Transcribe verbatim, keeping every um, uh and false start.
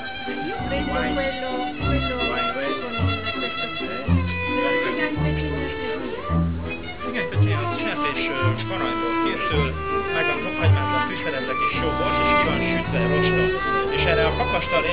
Io prendo quello, quello con il, questo della figa in petunia fermiera. Igen, tehát ilyen csepp és aranyból készül, meg van fokhagymázva, fűszerezek és sóbors, és ki van sütve rosta. És erre a kakastal